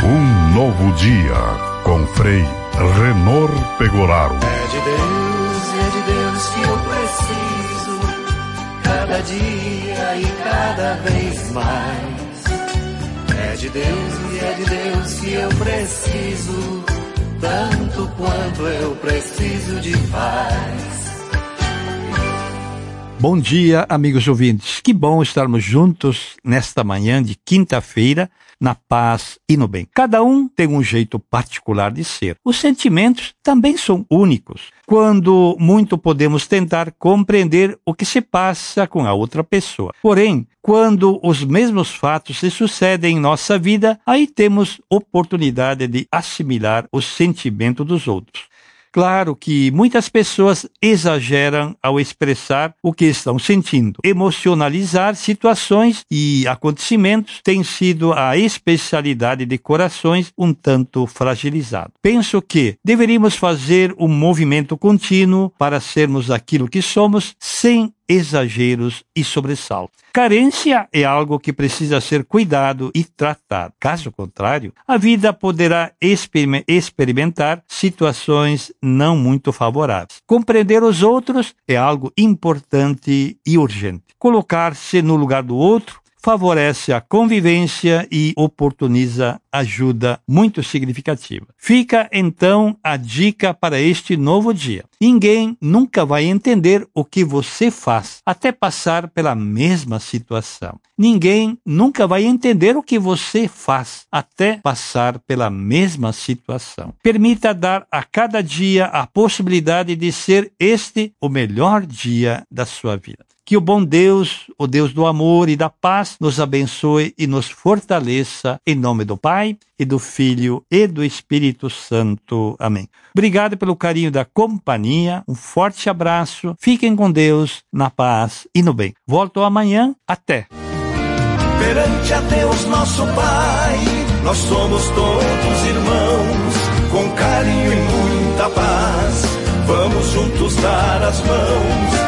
Um novo dia com Frei Renor Pegoraro. É de Deus que eu preciso, cada dia e cada vez mais. É de Deus que eu preciso, tanto quanto eu preciso de paz. Bom dia, amigos ouvintes. Que bom estarmos juntos nesta manhã de quinta-feira, na paz e no bem. Cada um tem um jeito particular de ser. Os sentimentos também são únicos. Quando muito podemos tentar compreender o que se passa com a outra pessoa. Porém, quando os mesmos fatos se sucedem em nossa vida, aí temos oportunidade de assimilar o sentimento dos outros. Claro que muitas pessoas exageram ao expressar o que estão sentindo. Emocionalizar situações e acontecimentos tem sido a especialidade de corações um tanto fragilizados. Penso que deveríamos fazer um movimento contínuo para sermos aquilo que somos, sem exageros e sobressaltos. Carência é algo que precisa ser cuidado e tratado. Caso contrário, a vida poderá experimentar situações não muito favoráveis. Compreender os outros é algo importante e urgente. Colocar-se no lugar do outro favorece a convivência e oportuniza ajuda muito significativa. Fica, então, a dica para este novo dia. Ninguém nunca vai entender o que você faz até passar pela mesma situação. Ninguém nunca vai entender o que você faz até passar pela mesma situação. Permita dar a cada dia a possibilidade de ser este o melhor dia da sua vida. Que o bom Deus, o Deus do amor e da paz, nos abençoe e nos fortaleça, em nome do Pai, e do Filho e do Espírito Santo. Amém. Obrigado pelo carinho da companhia, um forte abraço, fiquem com Deus, na paz e no bem. Volto amanhã, até. Perante a Deus nosso Pai, nós somos todos irmãos, com carinho e muita paz, vamos juntos dar as mãos